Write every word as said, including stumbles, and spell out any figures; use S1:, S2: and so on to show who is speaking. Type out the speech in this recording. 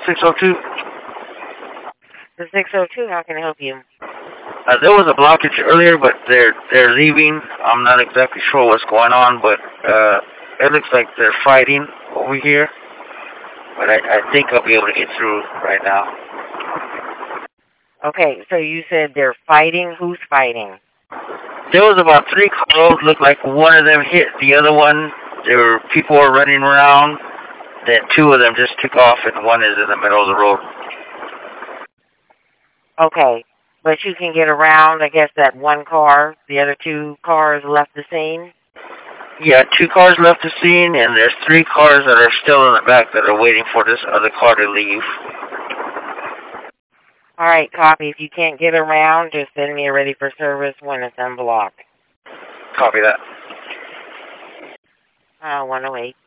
S1: six oh two?
S2: The six oh two, how can I help you?
S1: Uh, there was a blockage earlier, but they're they're leaving. I'm not exactly sure what's going on, but uh, it looks like they're fighting over here. But I, I think I'll be able to get through right now.
S2: Okay, so you said they're fighting. Who's fighting?
S1: There was about three cars. Looked like one of them hit the other one. There were people were running around. Then two of them just took off, and one is in the middle of the road.
S2: Okay, but you can get around, I guess, that one car. The other two cars left the scene?
S1: Yeah, two cars left the scene, and there's three cars that are still in the back that are waiting for this other car to leave.
S2: All right, copy. If you can't get around, just send me a ready for service when it's unblocked.
S1: Copy that.
S2: Uh, one oh eight.